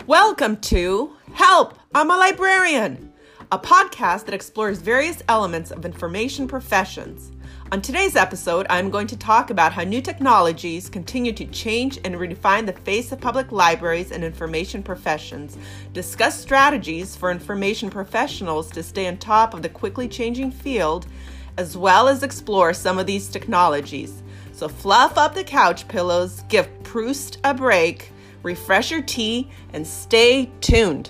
Welcome to Help, I'm a Librarian, a podcast that explores various elements of information professions. On today's episode, I'm going to talk about how new technologies continue to change and redefine the face of public libraries and information professions, discuss strategies for information professionals to stay on top of the quickly changing field, as well as explore some of these technologies. So fluff up the couch pillows, give Proust a break, refresh your tea, and stay tuned.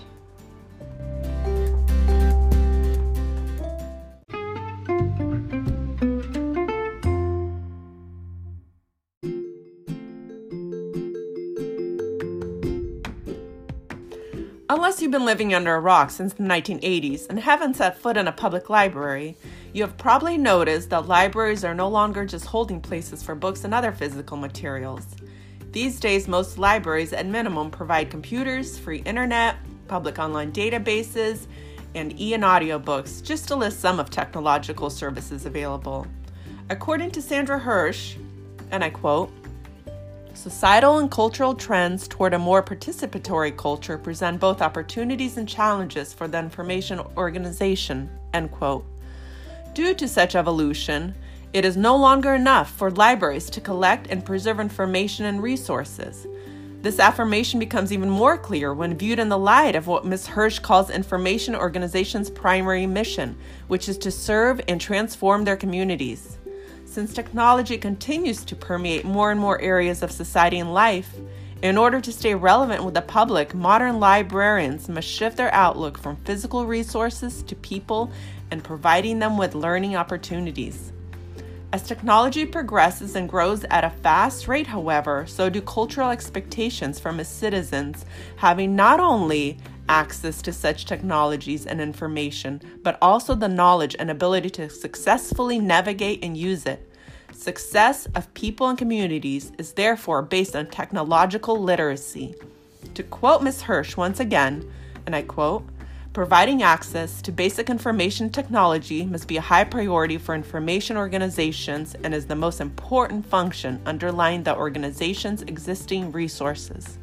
Unless you've been living under a rock since the 1980s and haven't set foot in a public library, you have probably noticed that libraries are no longer just holding places for books and other physical materials. These days, most libraries at minimum provide computers, free internet, public online databases, and and audio books, just to list some of technological services available. According to Sandra Hirsch, and I quote, "Societal and cultural trends toward a more participatory culture present both opportunities and challenges for the information organization," end quote. Due to such evolution, it is no longer enough for libraries to collect and preserve information and resources. This affirmation becomes even more clear when viewed in the light of what Ms. Hirsch calls information organizations' primary mission, which is to serve and transform their communities. Since technology continues to permeate more and more areas of society and life, in order to stay relevant with the public, modern librarians must shift their outlook from physical resources to people and providing them with learning opportunities. As technology progresses and grows at a fast rate, however, so do cultural expectations from its citizens, having not only access to such technologies and information, but also the knowledge and ability to successfully navigate and use it. Success of people and communities is therefore based on technological literacy. To quote Ms. Hirsch once again, and I quote, "Providing access to basic information technology must be a high priority for information organizations and is the most important function underlying the organization's existing resources."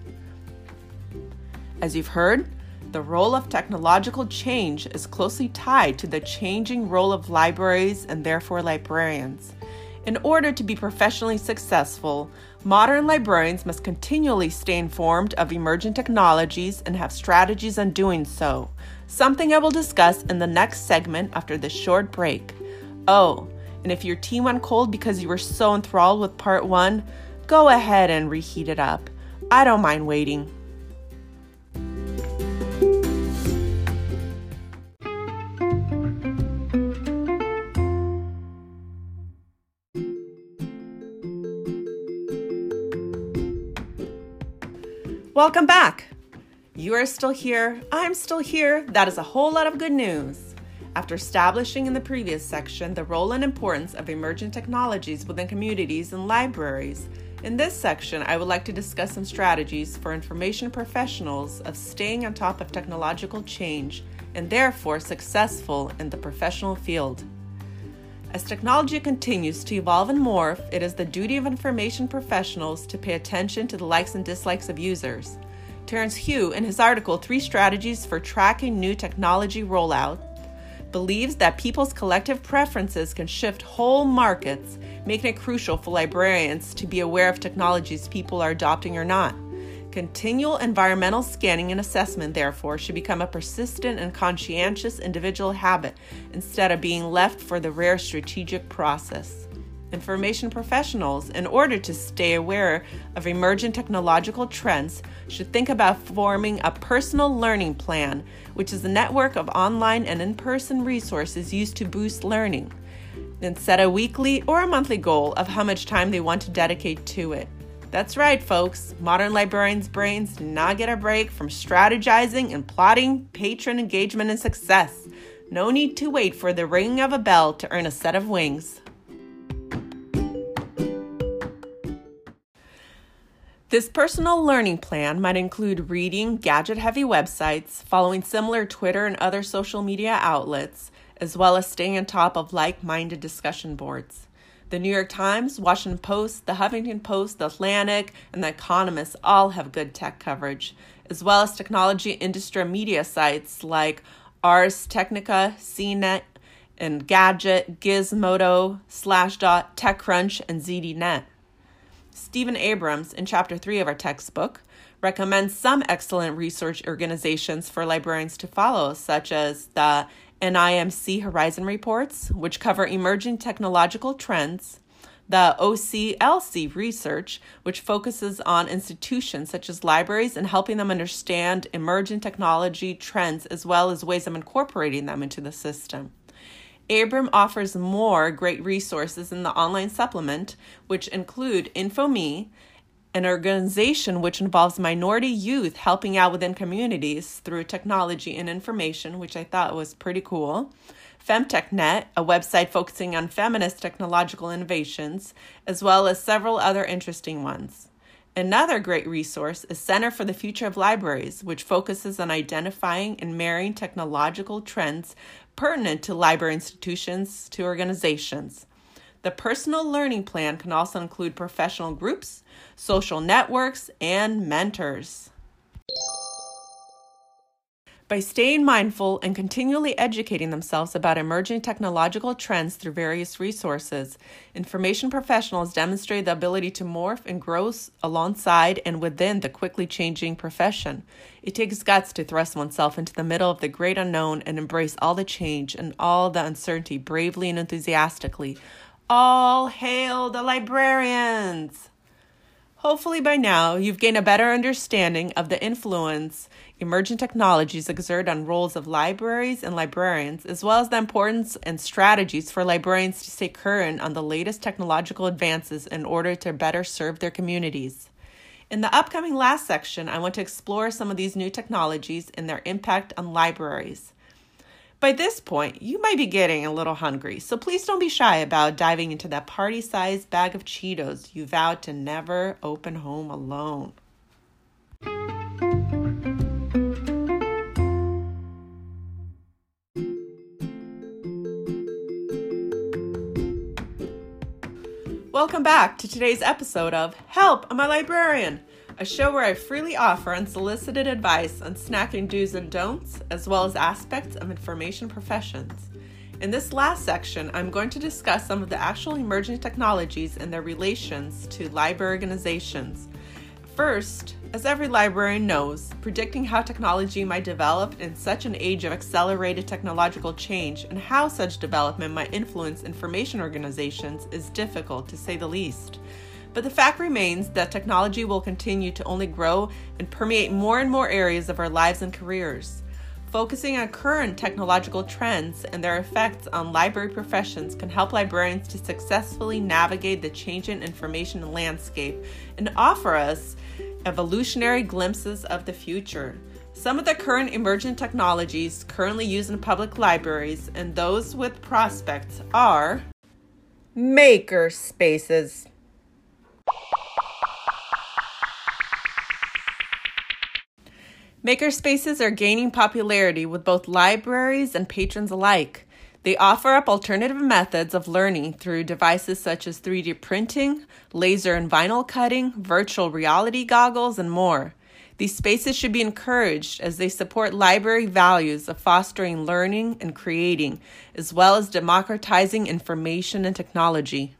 As you've heard, the role of technological change is closely tied to the changing role of libraries and therefore librarians. In order to be professionally successful, modern librarians must continually stay informed of emerging technologies and have strategies on doing so, something I will discuss in the next segment after this short break. Oh, and if your tea went cold because you were so enthralled with part 1, go ahead and reheat it up. I don't mind waiting. Welcome back. You are still here. I'm still here. That is a whole lot of good news. After establishing in the previous section the role and importance of emerging technologies within communities and libraries, in this section I would like to discuss some strategies for information professionals of staying on top of technological change and therefore successful in the professional field. As technology continues to evolve and morph, it is the duty of information professionals to pay attention to the likes and dislikes of users. Terence Hu, in his article 3 Strategies for Tracking New Technology Rollout, believes that people's collective preferences can shift whole markets, making it crucial for librarians to be aware of technologies people are adopting or not. Continual environmental scanning and assessment, therefore, should become a persistent and conscientious individual habit instead of being left for the rare strategic process. Information professionals, in order to stay aware of emerging technological trends, should think about forming a personal learning plan, which is a network of online and in-person resources used to boost learning, and set a weekly or a monthly goal of how much time they want to dedicate to it. That's right, folks. Modern librarians' brains do not get a break from strategizing and plotting patron engagement and success. No need to wait for the ringing of a bell to earn a set of wings. This personal learning plan might include reading gadget-heavy websites, following similar Twitter and other social media outlets, as well as staying on top of like-minded discussion boards. The New York Times, Washington Post, the Huffington Post, The Atlantic, and The Economist all have good tech coverage, as well as technology industry media sites like Ars Technica, CNET, Engadget, Gizmodo, Slashdot, TechCrunch, and ZDNet. Stephen Abrams, in Chapter 3 of our textbook, recommends some excellent research organizations for librarians to follow, such as the NIMC Horizon Reports, which cover emerging technological trends, the OCLC Research, which focuses on institutions such as libraries and helping them understand emerging technology trends as well as ways of incorporating them into the system. Abram offers more great resources in the online supplement, which include InfoMe, an organization which involves minority youth helping out within communities through technology and information, which I thought was pretty cool. FemTechNet, a website focusing on feminist technological innovations, as well as several other interesting ones. Another great resource is Center for the Future of Libraries, which focuses on identifying and marrying technological trends pertinent to library institutions to organizations. The personal learning plan can also include professional groups, social networks, and mentors. By staying mindful and continually educating themselves about emerging technological trends through various resources, information professionals demonstrate the ability to morph and grow alongside and within the quickly changing profession. It takes guts to thrust oneself into the middle of the great unknown and embrace all the change and all the uncertainty bravely and enthusiastically. All hail the librarians! Hopefully by now, you've gained a better understanding of the influence emerging technologies exert on roles of libraries and librarians, as well as the importance and strategies for librarians to stay current on the latest technological advances in order to better serve their communities. In the upcoming last section, I want to explore some of these new technologies and their impact on libraries. By this point, you might be getting a little hungry, so please don't be shy about diving into that party-sized bag of Cheetos you vowed to never open home alone. Welcome back to today's episode of Help, I'm a Librarian, a show where I freely offer unsolicited advice on snacking do's and don'ts, as well as aspects of information professions. In this last section, I'm going to discuss some of the actual emerging technologies and their relations to library organizations. First, as every librarian knows, predicting how technology might develop in such an age of accelerated technological change and how such development might influence information organizations is difficult, to say the least. But the fact remains that technology will continue to only grow and permeate more and more areas of our lives and careers. Focusing on current technological trends and their effects on library professions can help librarians to successfully navigate the changing information landscape and offer us evolutionary glimpses of the future. Some of the current emergent technologies currently used in public libraries and those with prospects are maker spaces. Makerspaces are gaining popularity with both libraries and patrons alike. They offer up alternative methods of learning through devices such as 3D printing, laser and vinyl cutting, virtual reality goggles, and more. These spaces should be encouraged as they support library values of fostering learning and creating, as well as democratizing information and technology.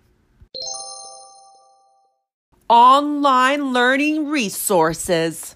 Online learning resources.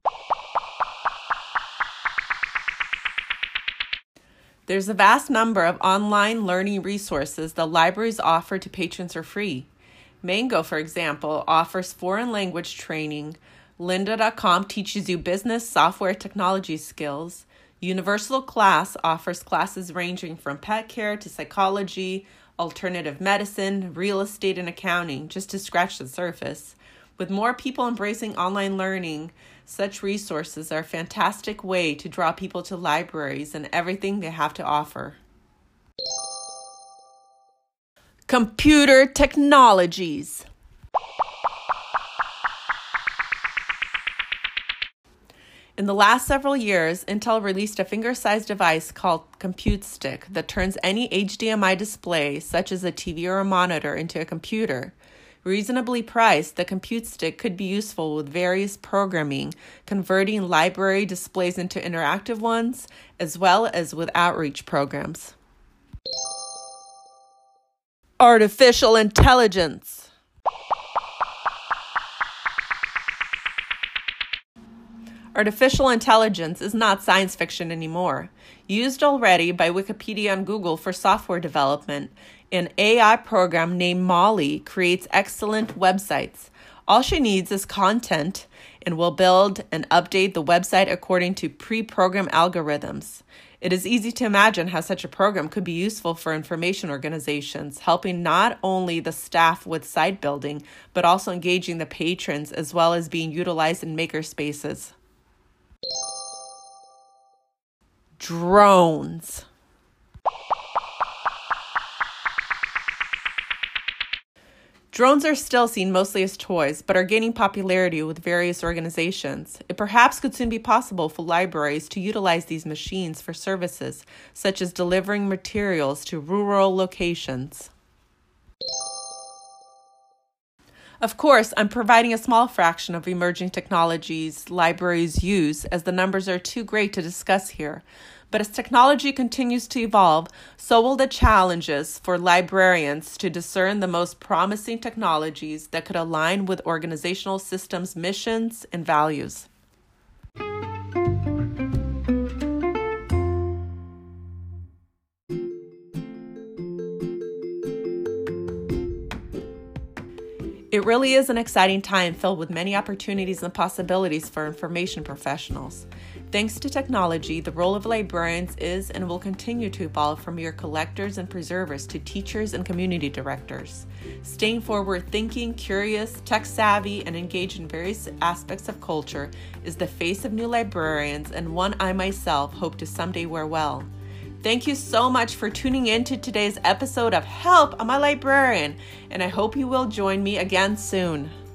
There's a vast number of online learning resources that libraries offer to patrons for free. Mango, for example, offers foreign language training. Lynda.com teaches you business, software, technology skills. Universal Class offers classes ranging from pet care to psychology, alternative medicine, real estate, and accounting, just to scratch the surface. With more people embracing online learning, such resources are a fantastic way to draw people to libraries and everything they have to offer. Computer technologies. In the last several years, Intel released a finger-sized device called Compute Stick that turns any HDMI display, such as a TV or a monitor, into a computer. Reasonably priced, the Compute Stick could be useful with various programming, converting library displays into interactive ones, as well as with outreach programs. Artificial intelligence. Artificial intelligence is not science fiction anymore. Used already by Wikipedia and Google for software development, an AI program named Molly creates excellent websites. All she needs is content and will build and update the website according to pre-programmed algorithms. It is easy to imagine how such a program could be useful for information organizations, helping not only the staff with site building, but also engaging the patrons as well as being utilized in makerspaces. Drones. Drones are still seen mostly as toys, but are gaining popularity with various organizations. It perhaps could soon be possible for libraries to utilize these machines for services, such as delivering materials to rural locations. Of course, I'm providing a small fraction of emerging technologies libraries use, as the numbers are too great to discuss here. But as technology continues to evolve, so will the challenges for librarians to discern the most promising technologies that could align with organizational systems' missions and values. It really is an exciting time filled with many opportunities and possibilities for information professionals. Thanks to technology, the role of librarians is and will continue to evolve from mere collectors and preservers to teachers and community directors. Staying forward-thinking, curious, tech-savvy, and engaged in various aspects of culture is the face of new librarians, and one I myself hope to someday wear well. Thank you so much for tuning in to today's episode of Help, I'm a Librarian, and I hope you will join me again soon.